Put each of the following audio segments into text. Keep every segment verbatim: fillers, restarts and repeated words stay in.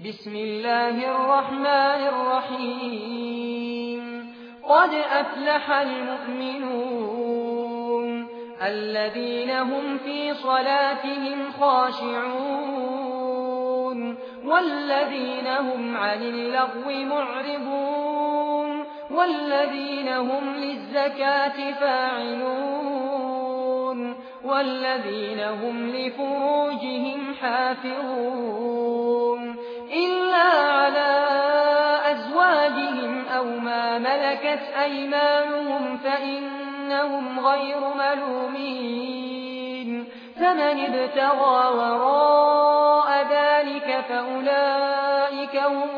بسم الله الرحمن الرحيم قد أفلح المؤمنون الذين هم في صلاتهم خاشعون والذين هم عن اللغو معرضون والذين هم للزكاة فاعلون والذين هم لفروجهم حافظون إلا على أزواجهم أو ما ملكت أيمانهم فإنهم غير ملومين فمن ابتغى وراء ذلك فأولئك هم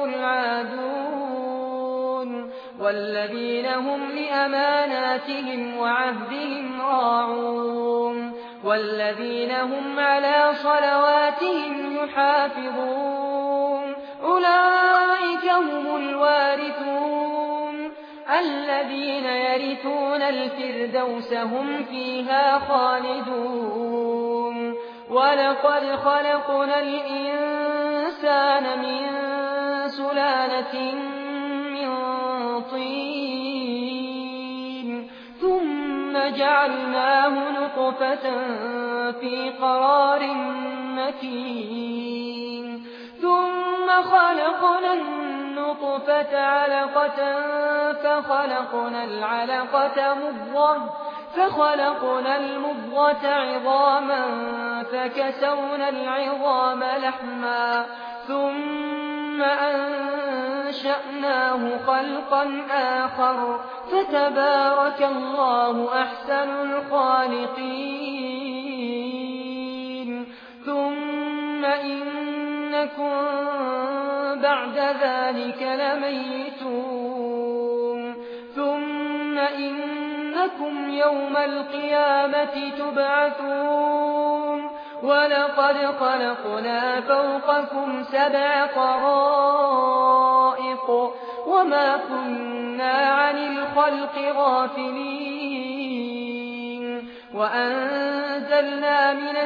العادون والذين هم لأماناتهم وعهدهم راعون والذين هم على صلواتهم يحافظون أولئك هم الوارثون الذين يرثون الفردوس هم فيها خالدون ولقد خلقنا الإنسان من سلالة من طين ثم جعلناه نطفة في قرار مكين ثم خلقنا النطفة علقة فخلقنا العلقة مضغة فخلقنا المضغة عظاما فكسونا العظام لحما ثم أنشأناه خلقا آخر فتبارك الله أحسن الخالقين ثم إنكم بعد ذلك لميتون ثم إنكم يوم القيامة تبعثون ولقد خلقنا فوقكم سبع طرائق وما كنا عن الخلق غافلين وأنزلنا من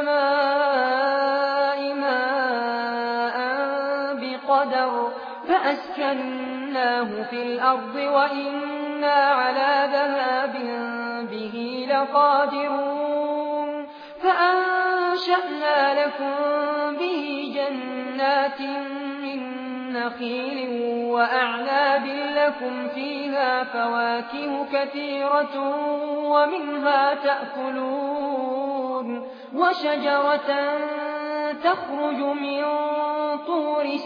السماء ماء بقدر فأسكناه في الأرض وإنا على ذهاب به لقادرون فأنشأنا لكم به جنات من نخيل وأعناب لكم فيها فواكه كثيرة ومنها تأكلون وشجرة تخرج من طور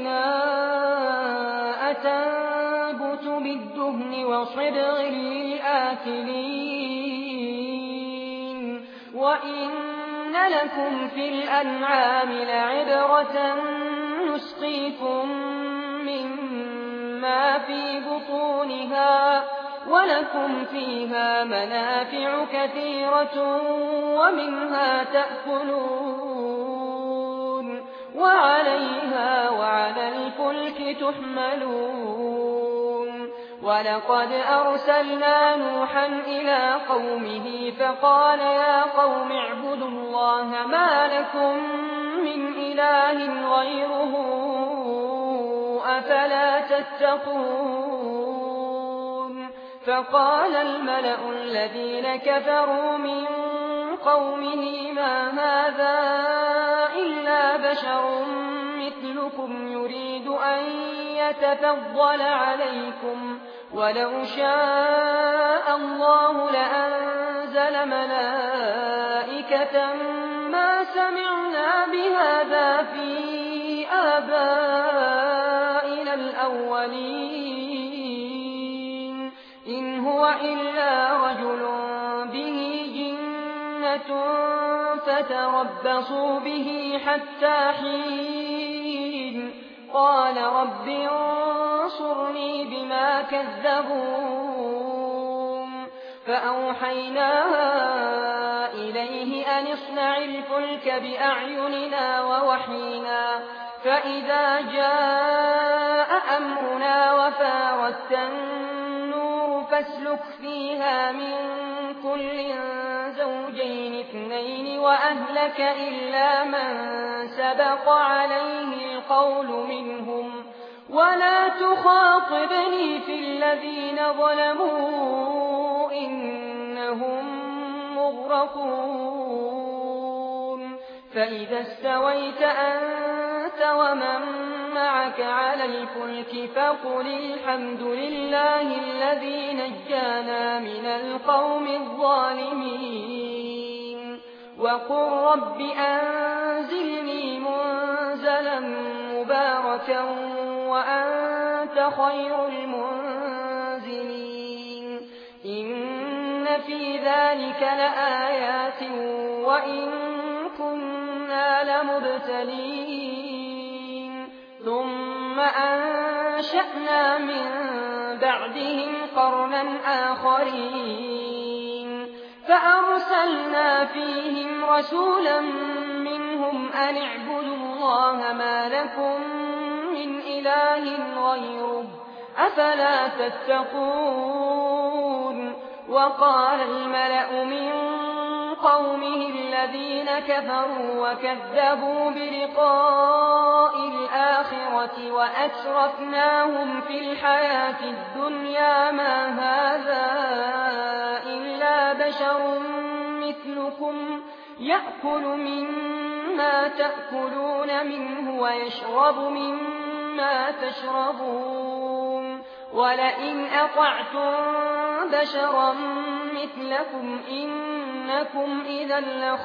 سيناء تنبت بالدهن وصبغ للآكلين وإن لكم في الأنعام لعبرة نسقيكم مما في بطونها ولكم فيها منافع كثيرة ومنها تأكلون وعليها وعلى الفلك تحملون ولقد أرسلنا نوحا إلى قومه فقال يا قوم اعبدوا الله ما لكم من إله غيره أفلا تتقون فقال الملأ الذين كفروا من قومه ما هذا إلا بشر مثلكم يريد أن يتفضل عليكم ولو شاء الله لأنزل ملائكة ما سمعنا بهذا في آبائنا الأولين إن هو إلا رجل به جنة فتربصوا به حتى حين قال رب انصرني بما كذبون فأوحينا إليه أن اصنع الفلك بأعيننا ووحينا فإذا جاء أمرنا وفارت النور فاسلك فيها من كل زوجين اثنين وأهلك إلا من سبق عليه القول منهم ولا تخاطبني في الذين ظلموا إنهم مغرقون فإذا استويت أنت ومن معك على الفلك فقل الحمد لله الذي نجانا من القوم الظالمين وقل رب أنزلني منزلا مباركا وأنت خير المنزلين إن في ذلك لآيات وإن كنا لمبتلين ثم أنشأنا من بعدهم قرنا آخرين فأرسلنا فيهم رسولا منهم أن اعبدوا الله ما لكم من إله غيره أفلا تتقون وقال الملأ من قومه الذين كفروا وكذبوا بلقاء الآخرة وأترفناهم في الحياة الدنيا ما هذا إلا بشر مثلكم يأكل مما تأكلون منه ويشرب مما تشربون ولئن أطعتم بشرا مثلكم إنكم إذا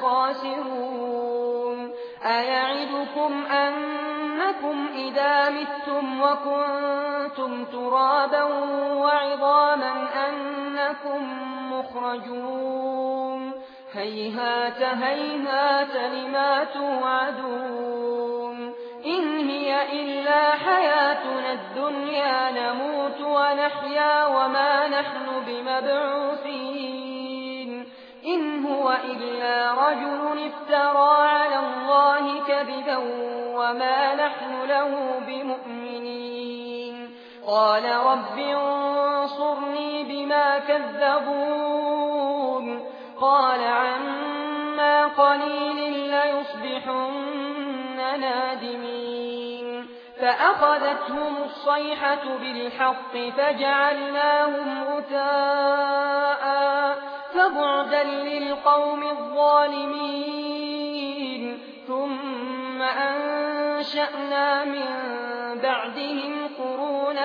لخاسرون أيعدكم أنكم إذا متم وكنتم ترابا وعظاما أنكم مخرجون هيهات هيهات لما توعدون إن هي إلا حياتنا الدنيا نموت ونحيا وما نحن بمبعوثين إن هو إلا رجل افترى على الله كذبا وما نحن له بمؤمنين قال رب انصرني بما كذبون قال عما قليل ليصبحن نادمين فأخذتهم الصيحة بالحق فجعلناهم غثاء فبعدا للقوم الظالمين ثم أنشأنا من بعدهم قرونا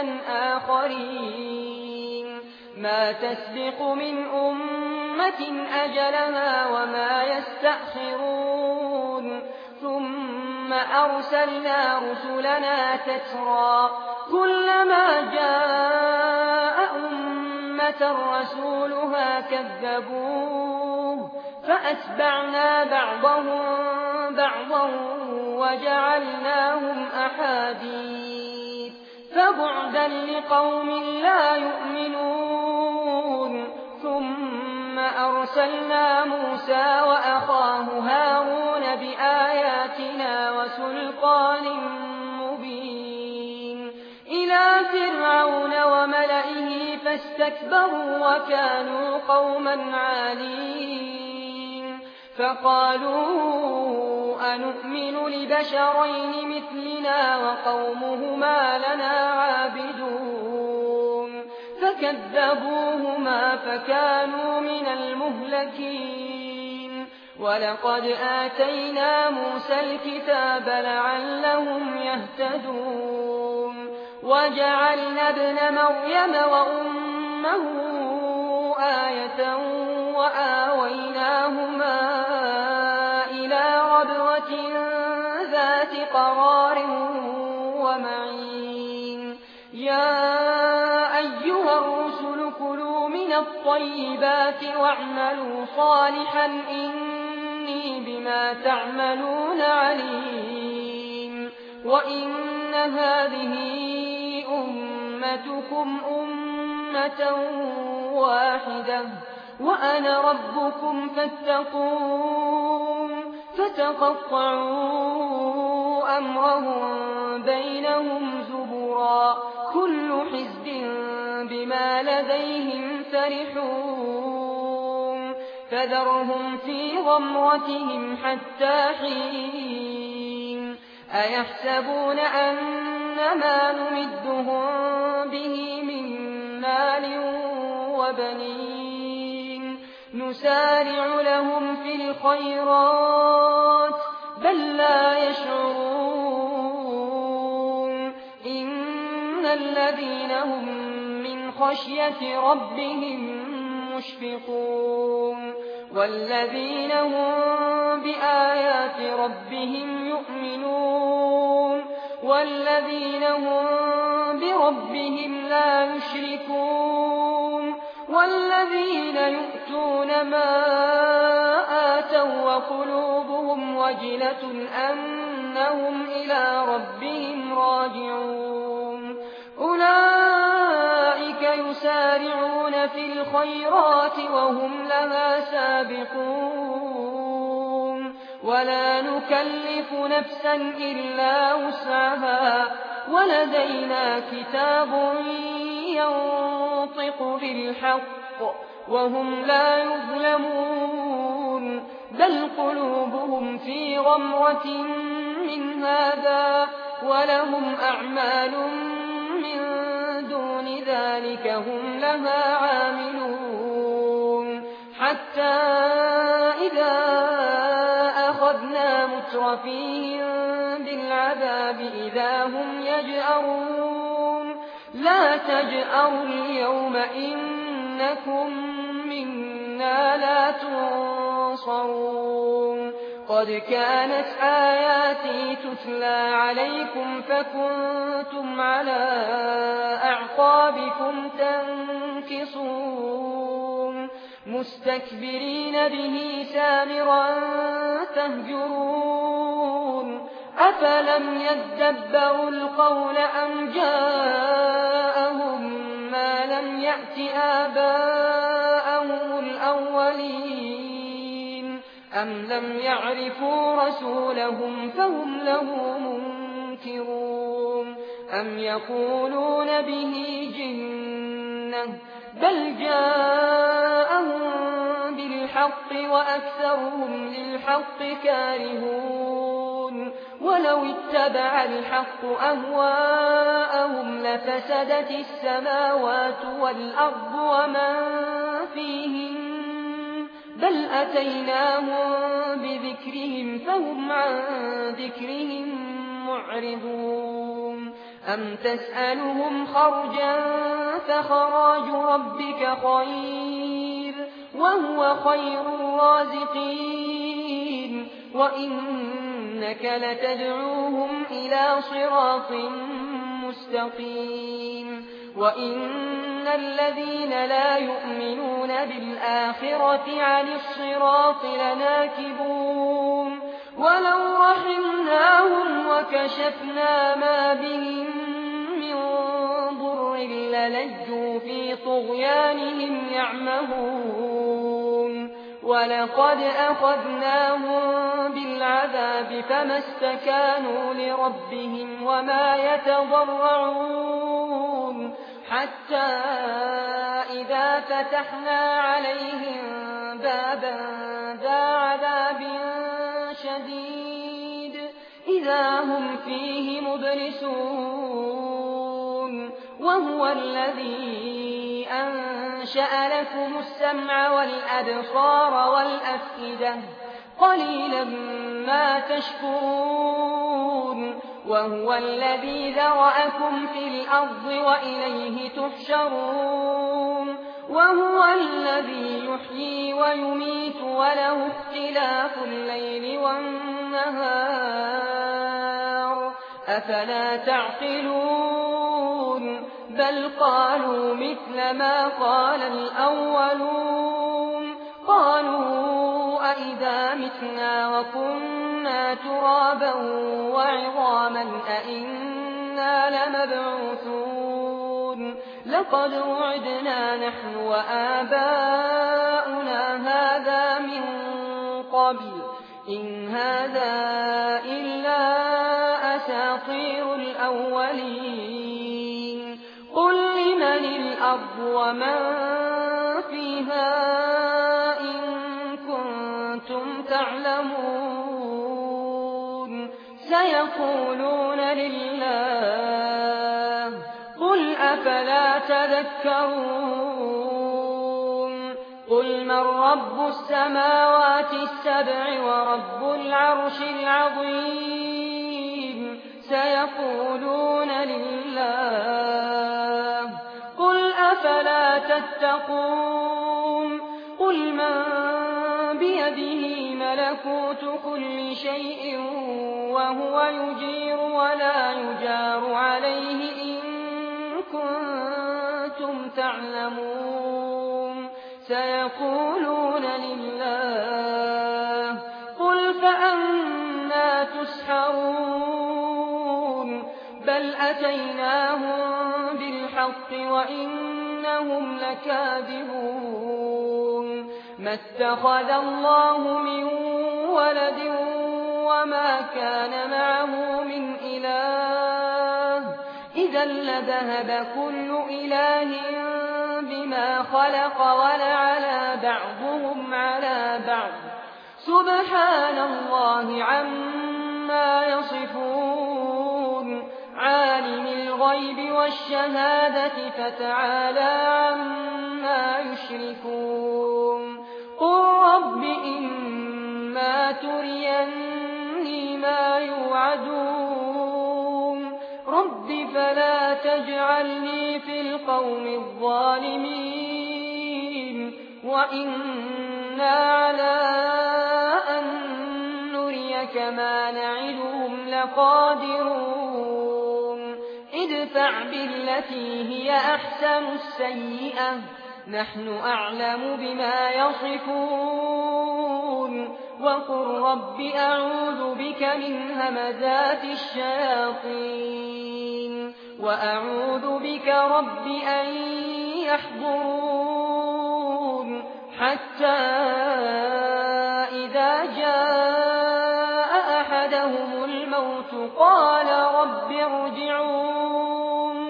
آخرين ما تسبق من أمة أجلها وما يستأخرون ثم أرسلنا رسلنا تترى كلما جاء أمة رسولها كذبوه فأتبعنا بعضهم بعضا وجعلناهم أحاديث فبعدا لقوم لا يؤمنون ثم أرسلنا موسى وأخاه هارون بآياتنا وسلطان مبين إلى فرعون وملئه فاستكبروا وكانوا قوما عالين فقالوا أنؤمن لبشرين مثلنا وقومهما لنا عابدون فكذبوهما فكانوا من المهلكين ولقد آتينا موسى الكتاب لعلهم يهتدون وجعلنا ابن مريم وأمه آية وآويناهما إلى ربوة ذات قرار ومعين يا أيها الرسل كلوا من الطيبات واعملوا صالحا إني بما تعملون عليم وإن هذه أمتكم أمة واحدة وأنا ربكم فاتقون فتقطعوا أمرهم بينهم زبرا كل حزب بما لديهم فرحون فذرهم في غمرتهم حتى حين أيحسبون أن ما نمدهم به من مال وبنين نسارع لهم في الخيرات بل لا يشعرون إن الذين هم من خشية ربهم مشفقون والذين هم بآيات ربهم يؤمنون والذين هم بربهم لا يشركون والذين يؤتون ما آتوا وقلوبهم وجلة أنهم إلى ربهم راجعون أولئك يسارعون في الخيرات وهم لها سابقون ولا نكلف نفسا إلا وسعها ولدينا كتاب ينطق بالحق وهم لا يظلمون بل قلوبهم في غمرة من هذا ولهم أعمال من دون ذلك هم لها عاملون حتى إذا أخذنا مترفيهم بالعذاب إذا هم يجأرون لا تجأروا اليوم إنكم منا لا تنصرون قد كانت آياتي تتلى عليكم فكنتم على أعقابكم تنكصون مستكبرين به سامرا تهجرون أفلم يدبروا القول أم جاءهم ما لم يأت آباءهم الأولين أم لم يعرفوا رسولهم فهم له منكرون أم يقولون به جنة بل جاءهم بالحق وأكثرهم للحق كارهون ولو اتبع الحق أهواءهم لفسدت السماوات والأرض ومن فيهن بل أتيناهم بذكرهم فهم عن ذكرهم معرضون أم تسألهم خرجا فخراج ربك خير وهو خير الرازقين وإنك لتدعوهم إلى صراط مستقيم وإن الذين لا يؤمنون بالآخرة عن الصراط لناكبون ولو رحمناهم وكشفنا ما بهم من ضر للجوا في طغيانهم يعمهون ولقد أخذناهم بالعذاب فما استكانوا لربهم وما يتضرعون حتى إذا فتحنا عليهم بابا ذا عذاب شديد إذا هم فيه مبلسون وهو الذي أنشأ لكم السمع والأبصار والأفئدة قليلا ما تشكرون وهو الذي ذرأكم في الأرض وإليه تحشرون وهو الذي يحيي ويميت وله اختلاف الليل والنهار أفلا تعقلون بل قالوا مثل ما قال الأولون قالوا أئذا متنا وكنا ترابا وعظاما أئنا لمبعوثون لقد وعدنا نحن وآباؤنا هذا من قبل إن هذا إلا أساطير الأولين قل لمن الأرض ومن فيها إن كنتم تعلمون سيقولون لله قل أفلا تذكرون قل من رب السماوات السبع ورب العرش العظيم سيقولون لله قل أفلا تتقون قل من بيده ملكوت كل شيء وهو يجير ولا يجار عليه إن كنتم تعلمون سيقولون لله قل فأنى تسحرون بل أتيناهم بالحق وإنهم لكاذبون ما اتخذ الله من ولد وما كان معه من إله إذا لذهب كل إله بما خلق ولعلى بعضهم على بعض سبحان الله عما يصفون عالم الغيب والشهادة فتعالى عما يشركون قل رب إما تريني ما يوعدون رب فلا تجعلني في القوم الظالمين وإنا على أن نريك ما نعدهم لقادرون ادفع بالتي هي أحسن السيئة نحن أعلم بما يصفون وقل رب أعوذ بك من همزات الشياطين وأعوذ بك رب أن يحضرون حتى إذا جاء أحدهم الموت قال رب ارجعون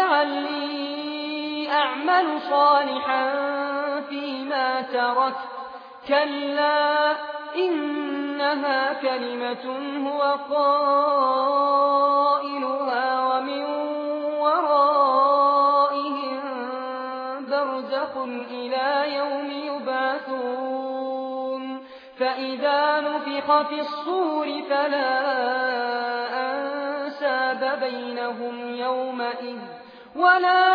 لعلي أعمل صالحا فيما تركت كلا إنها كلمة هو قائلها ومن ورائهم برزخ إلى يوم يبعثون فإذا نفخ في الصور فلا أنساب بينهم يومئذ ولا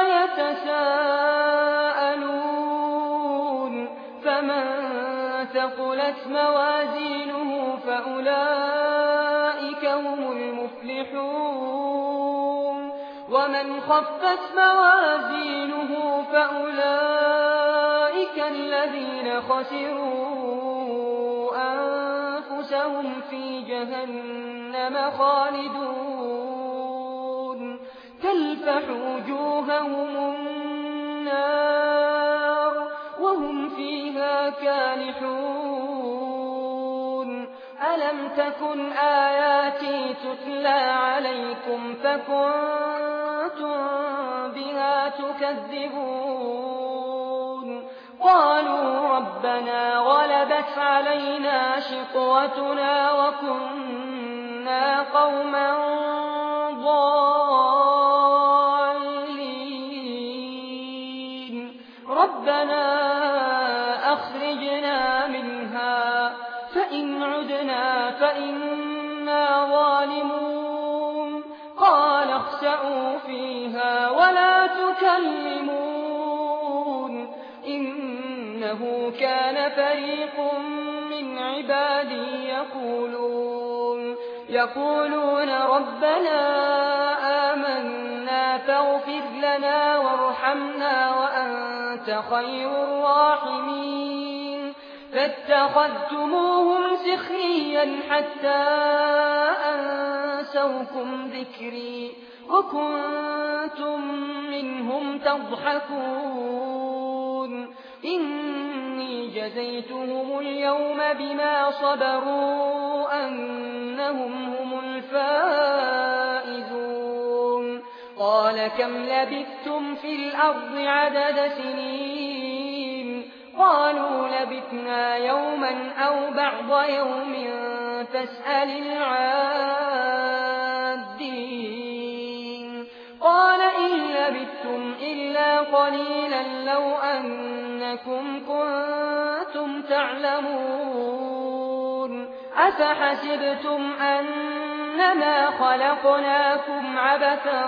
يتساءلون فمن ثقلت موازينه فأولئك هم المفلحون ومن خفت موازينه فأولئك الذين خسروا أنفسهم في جهنم خالدون تلفح وجوههم النار وهم فيها كالحون ألم تكن آياتي تتلى عليكم فكنتم بها تكذبون قالوا ربنا غلبت علينا شقوتنا وكنا قوما ضالين ربنا أخرجنا منها فإن عدنا فإنا ظالمون قال اخسئوا فيها ولا تكلمون إنه كان فريق من عبادي يقولون يقولون ربنا آمنا فاغفر لنا وارحمنا وأنت خير الراحمين فاتخذتموهم سخريا حتى أنسوكم ذكري وكنتم منهم تضحكون إني جزيتهم اليوم بما صبروا أنهم هم الفائزون قال كم لبثتم في الأرض عدد سنين قالوا لبثنا يوما أو بعض يوم فاسأل العادين قال إن لبثتم إلا قليلا لو أنكم كنتم تعلمون أفحسبتم أنما خلقناكم عبثا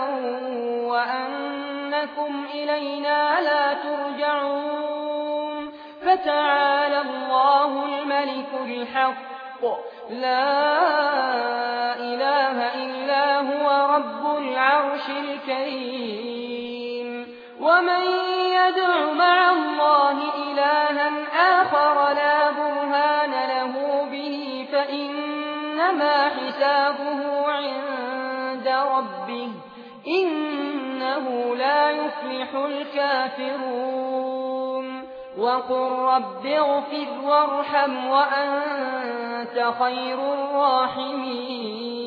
وأنكم إلينا لا ترجعون فتعالى الله الملك الحق لا إله إلا هو رب العرش الكريم ومن يدع مع الله إلها آخر لا برهان له به فإنما حسابه عند ربه إنه لا يفلح الكافرون وقل رب اغفر وارحم وأنت خير الراحمين